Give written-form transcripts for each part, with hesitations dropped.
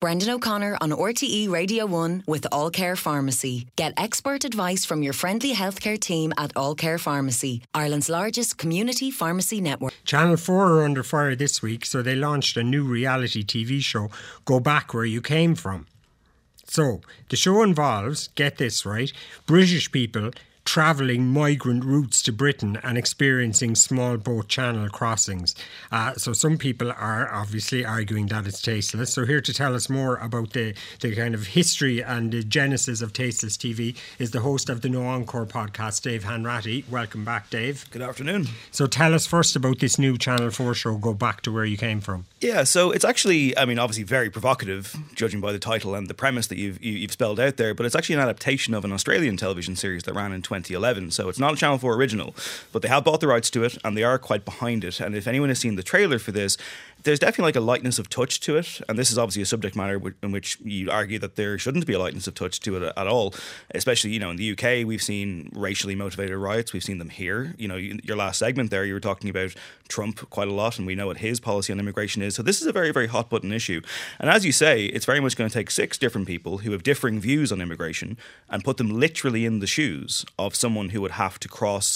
Brendan O'Connor on RTE Radio 1 with All Care Pharmacy. Get expert advice from your friendly healthcare team at All Care Pharmacy, Ireland's largest community pharmacy network. Channel 4 are under fire this week, so they launched a new reality TV show, Go Back Where You Came From. So, the show involves, get this right, British people travelling migrant routes to Britain and experiencing small boat channel crossings. So some people are obviously arguing that it's tasteless. So here to tell us more about the kind of history and the genesis of Tasteless TV is the host of the No Encore podcast, Dave Hanratty. Welcome back, Dave. Good afternoon. So tell us first about this new Channel 4 show, Go Back to Where You Came From. Yeah, so it's actually, obviously very provocative, judging by the title and the premise that you've spelled out there, but it's actually an adaptation of an Australian television series that ran in 2011. So it's not a Channel 4 original, but they have bought the rights to it and they are quite behind it. And if anyone has seen the trailer for this, there's definitely like a lightness of touch to it. And this is obviously a subject matter in which you argue that there shouldn't be a lightness of touch to it at all. Especially, in the UK, we've seen racially motivated riots. We've seen them here. Your last segment there, you were talking about Trump quite a lot, and we know what his policy on immigration is. So this is a very, very hot button issue. And as you say, it's very much going to take 6 different people who have differing views on immigration and put them literally in the shoes of someone who would have to cross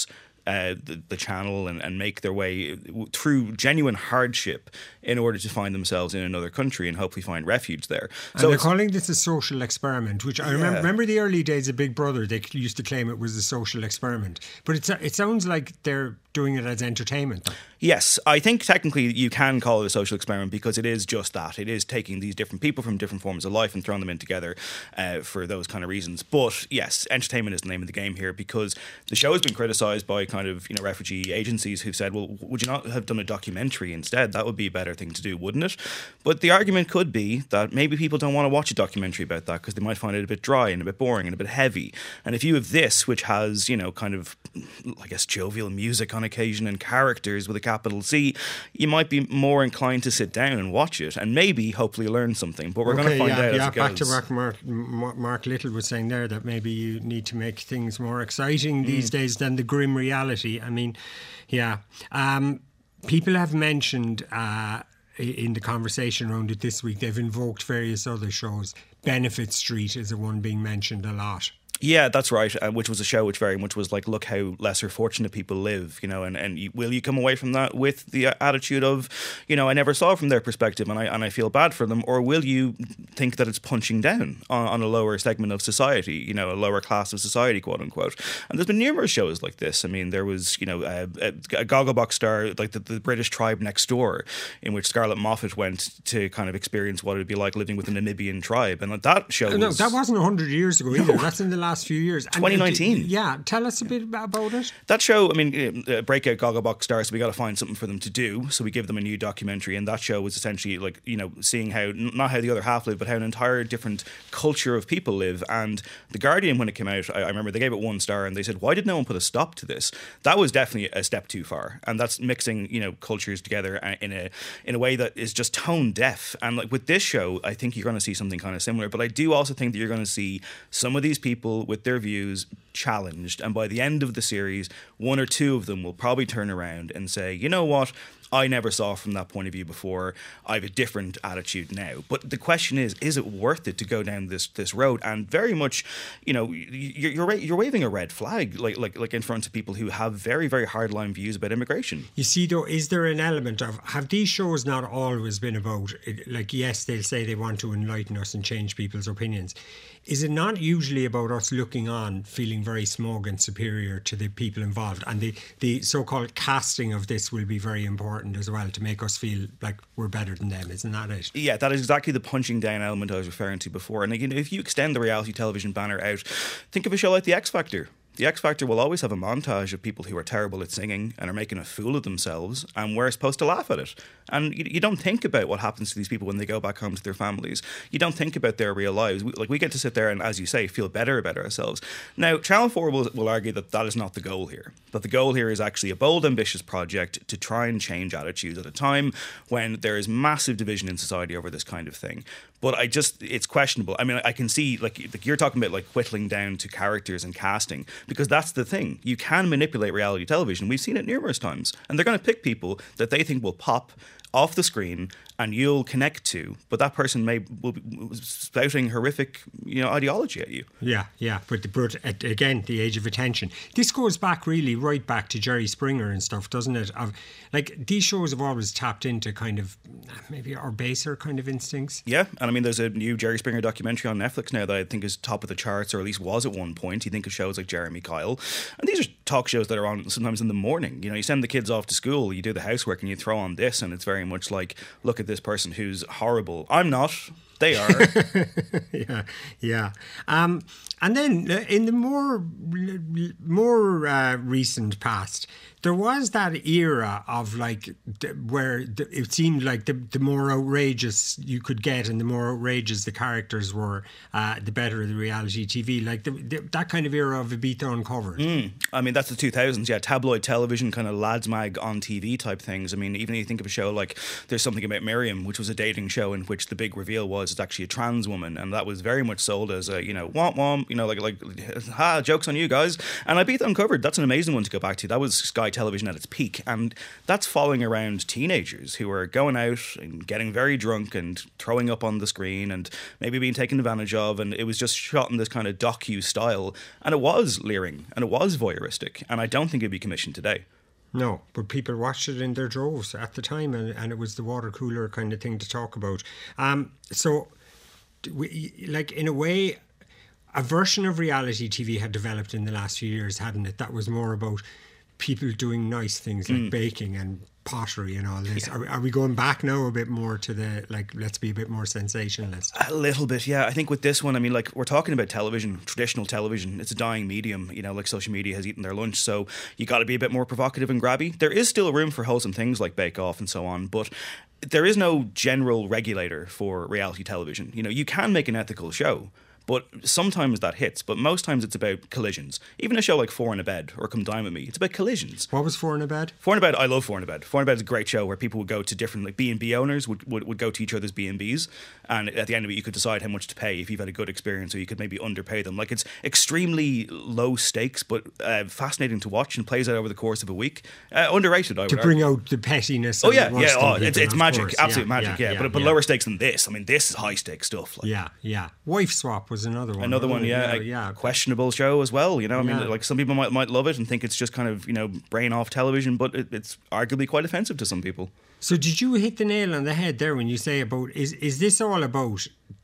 the channel and make their way through genuine hardship in order to find themselves in another country and hopefully find refuge there. And so they're calling this a social experiment, which I remember the early days of Big Brother, they used to claim it was a social experiment. But it sounds like they're doing it as entertainment, though. Yes, I think technically you can call it a social experiment because it is just that. It is taking these different people from different forms of life and throwing them in together for those kind of reasons. But yes, entertainment is the name of the game here because the show has been criticised by kind of refugee agencies who've said, well, would you not have done a documentary instead? That would be a better thing to do, wouldn't it? But the argument could be that maybe people don't want to watch a documentary about that because they might find it a bit dry and a bit boring and a bit heavy. And if you have this, which has, kind of, I guess, jovial music on occasion and characters with a capital C, you might be more inclined to sit down and watch it and maybe hopefully learn something. But we're going to find out as it goes. Back to Mark Little was saying there that maybe you need to make things more exciting these days than the grim reality. People have mentioned in the conversation around it this week, they've invoked various other shows. Benefit Street is the one being mentioned a lot. Yeah, that's right. Which was a show which very much was like, look how lesser fortunate people live, and will you come away from that with the attitude of, I never saw it from their perspective and I feel bad for them, or will you think that it's punching down on a lower segment of society, a lower class of society, quote unquote. And there's been numerous shows like this. I mean, there was, a Gogglebox star, like the British Tribe Next Door, in which Scarlett Moffat went to kind of experience what it would be like living with a Namibian tribe. And that show No, that wasn't 100 years ago either. That's in the last few years. 2019. Tell us a bit about it. That show, breakout Gogglebox stars, so we got to find something for them to do. So we give them a new documentary, and that show was essentially like, seeing how, not how the other half live, but how an entire different culture of people live. And The Guardian, when it came out, I remember they gave it 1 star and they said, why did no one put a stop to this? That was definitely a step too far. And that's mixing, cultures together in a way that is just tone deaf. And like with this show, I think you're going to see something kind of similar. But I do also think that you're going to see some of these people with their views challenged, and by the end of the series 1 or 2 of them will probably turn around and say, you know what, I never saw from that point of view before. I have a different attitude now. But the question is it worth it to go down this road? And very much, you're waving a red flag like in front of people who have very, very hardline views about immigration. You see, though, is there an element of, have these shows not always been about, like, yes, they'll say they want to enlighten us and change people's opinions. Is it not usually about us looking on, feeling very smug and superior to the people involved? And the so-called casting of this will be very important as well, to make us feel like we're better than them. Isn't that it? Yeah, that is exactly the punching down element I was referring to before. And again, if you extend the reality television banner out, think of a show like The X Factor. The X Factor will always have a montage of people who are terrible at singing and are making a fool of themselves, and we're supposed to laugh at it. And you don't think about what happens to these people when they go back home to their families. You don't think about their real lives. We get to sit there and, as you say, feel better about ourselves. Now, Channel 4 will argue that is not the goal here. That the goal here is actually a bold, ambitious project to try and change attitudes at a time when there is massive division in society over this kind of thing. But it's questionable. I mean, I can see, like you're talking about, like, whittling down to characters and casting, because that's the thing. You can manipulate reality television. We've seen it numerous times. And they're going to pick people that they think will pop off the screen and you'll connect to, but that person will be spouting horrific, ideology at you. Yeah. But again, the age of attention. This goes back right back to Jerry Springer and stuff, doesn't it? These shows have always tapped into kind of maybe our baser kind of instincts. Yeah, and I mean, there's a new Jerry Springer documentary on Netflix now that I think is top of the charts, or at least was at one point. You think of shows like Jeremy Kyle, and these are talk shows that are on sometimes in the morning. You know, you send the kids off to school, you do the housework, and you throw on this, and it's very much like, look at this person who's horrible. I'm not. They are. Yeah. And then in the more recent past, there was that era of where it seemed like the more outrageous you could get and the more outrageous the characters were, the better the reality TV. Like that kind of era of Ibiza Uncovered. I mean, that's the 2000s. Yeah, tabloid television, kind of lads mag on TV type things. I mean, even if you think of a show like There's Something About Miriam, which was a dating show in which the big reveal was it's actually a trans woman, and that was very much sold as a womp, jokes on you guys. And Ibiza Uncovered, that's an amazing one to go back to. That was Sky Television at its peak, and that's following around teenagers who are going out and getting very drunk and throwing up on the screen and maybe being taken advantage of, and it was just shot in this kind of docu style, and it was leering and it was voyeuristic, and I don't think it'd be commissioned today. No, but people watched it in their droves at the time, and it was the water cooler kind of thing to talk about. So, in a way, a version of reality TV had developed in the last few years, hadn't it? That was more about people doing nice things like baking and pottery and all this. Yeah. Are we going back now a bit more to the, let's be a bit more sensationalist? A little bit, yeah. I think with this one, I mean, we're talking about television, traditional television. It's a dying medium, social media has eaten their lunch, so you got to be a bit more provocative and grabby. There is still room for wholesome things like Bake Off and so on, but there is no general regulator for reality television. You can make an ethical show, but sometimes that hits. But most times it's about collisions. Even a show like Four in a Bed or Come Dine With Me, it's about collisions. What was Four in a Bed? Four in a Bed, I love Four in a Bed. Four in a Bed is a great show where people would go to different, B&B owners would go to each other's B&Bs, and at the end of it you could decide how much to pay if you've had a good experience, or you could maybe underpay them. It's extremely low stakes, but fascinating to watch, and plays out over the course of a week. Underrated, I would argue. To bring out the pettiness. Oh yeah. It's magic, absolute magic. Yeah. But lower stakes than this. I mean, this is high stakes stuff. Yeah. Wife Swap was another one. Another one. Yeah. Questionable show as well. I mean, some people might love it and think it's just kind of brain off television, but it's arguably quite offensive to some people. So did you hit the nail on the head there when you say about is this all about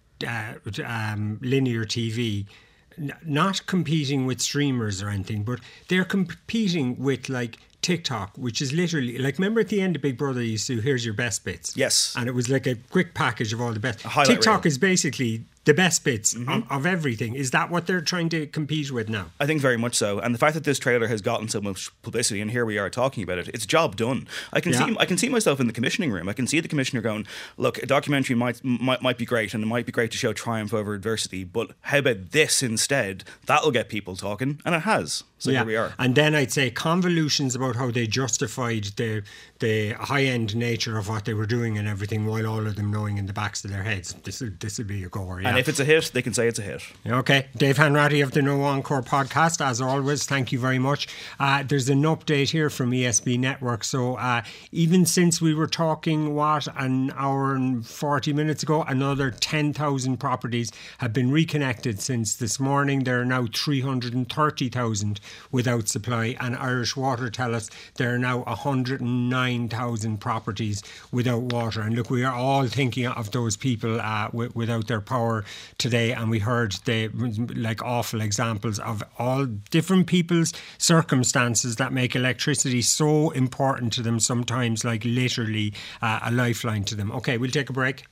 linear TV? Not competing with streamers or anything, but they're competing with TikTok, which is literally remember at the end of Big Brother you used to here's your best bits. Yes. And it was like a quick package of all the best. TikTok is basically the best bits of everything. Is that what they're trying to compete with now? I think very much so. And the fact that this trailer has gotten so much publicity, and here we are talking about it, it's job done. I can see myself in the commissioning room. I can see the commissioner going, look, a documentary might be great, and it might be great to show triumph over adversity, but how about this instead? That'll get people talking, and it has. So here we are. And then I'd say convolutions about how they justified the high-end nature of what they were doing and everything, while all of them knowing in the backs of their heads this would be a goer. Yeah. And if it's a hit, they can say it's a hit. Okay. Dave Hanratty of the No Encore podcast, as always, thank you very much. There's an update here from ESB Network. So even since we were talking, an hour and 40 minutes ago, another 10,000 properties have been reconnected since this morning. There are now 330,000 without supply, and Irish Water tell us there are now 109,000 properties without water. And look, we are all thinking of those people without their power today, and we heard the awful examples of all different people's circumstances that make electricity so important to them sometimes, literally a lifeline to them. Okay, we'll take a break.